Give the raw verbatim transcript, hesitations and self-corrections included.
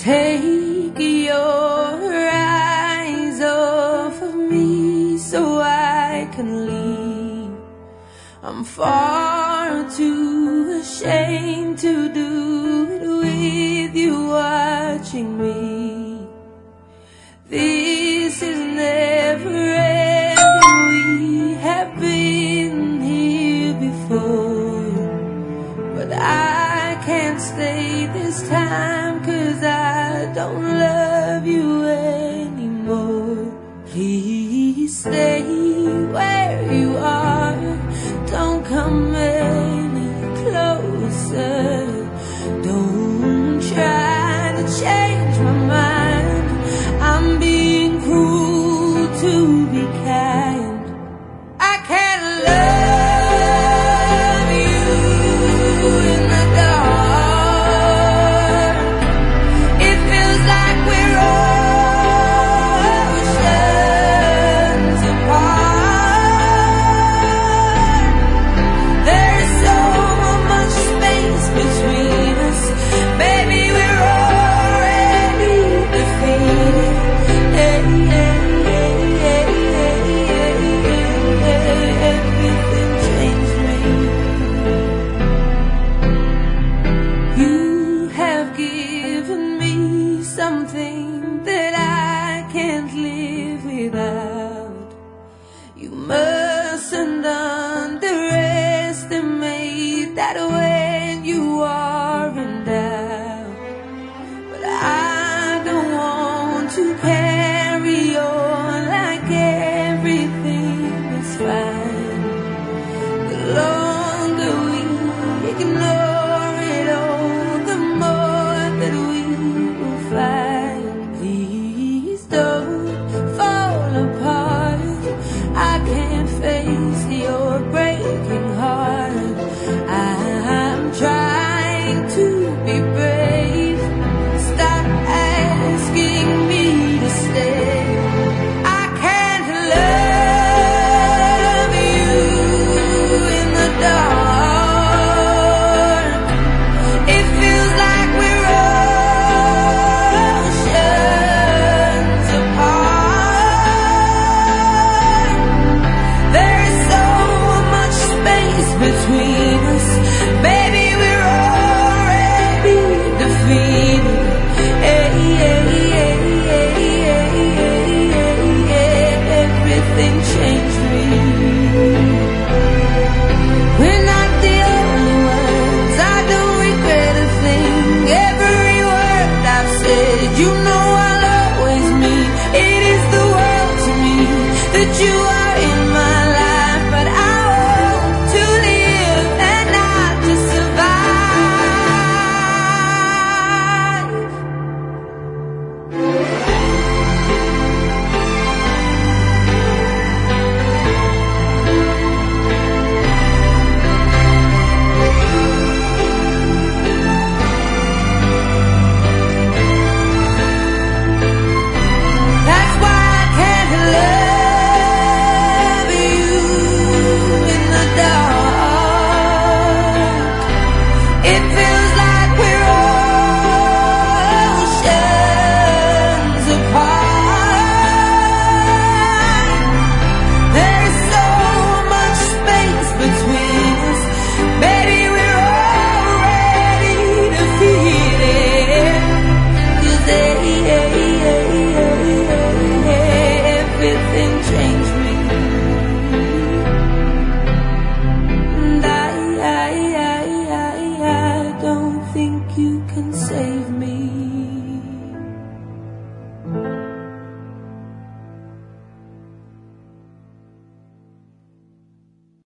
Take your eyes off of me so I can leave. I'm far too ashamed to do it with you watching me. This is never ending. We have been here before, but I can't stay this time, 'cause I don't love you anymore. Please stay where you are, don't come any closer. Don't try to change my mind, I'm being cruel to be kind. I can't love you in the dark. It feels like we're oceans apart. There's so much space between us. Baby, we're already defeated. Hey, hey, hey, hey, hey, hey, everything changed me. You have given me something that I can't live without. You mustn't underestimate that